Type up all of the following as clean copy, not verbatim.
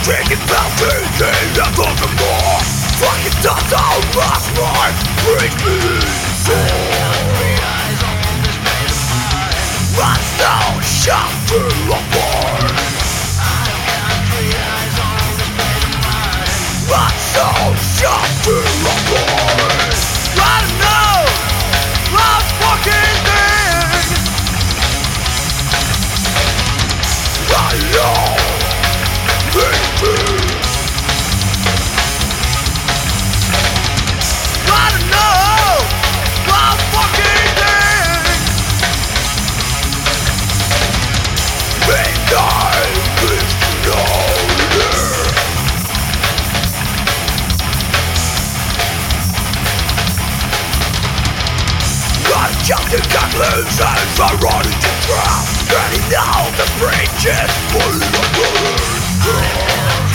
Drinking fountain, never for more. Fucking thoughts all lost life. Bring me my soul shot through a board. My soul shot through a board. I know my fucking thing. I know me. I don't know my fucking thing. Midnight is older. I jumped in conclusions, I run into traps. And he knows the breach is full of blood.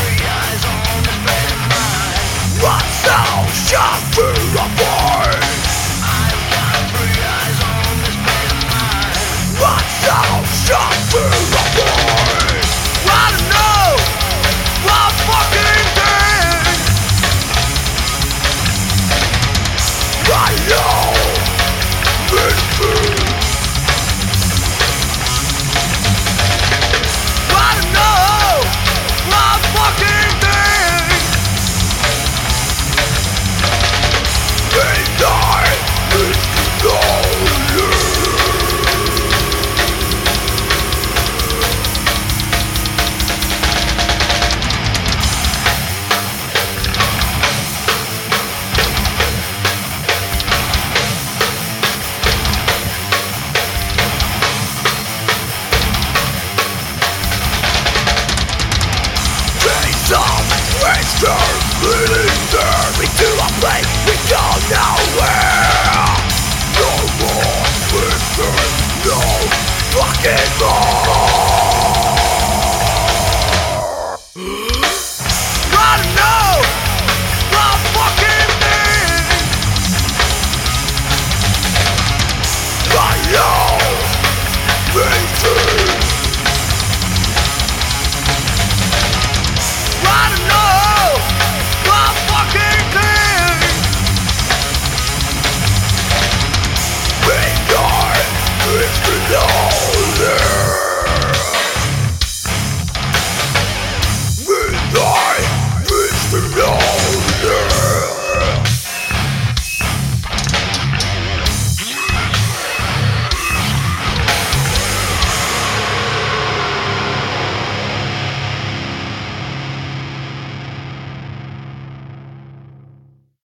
My soul shot through the void. My soul shot through the void. I don't know my fucking thing. I know it's me. I don't know my fucking thing. Midnight is older. Days of wasted, leading me to a place we go nowhere. No more whisper, no fucking more. I don't know my fucking thing. I know me too. I don't know my fucking thing. Midnight is older. Midnight is older.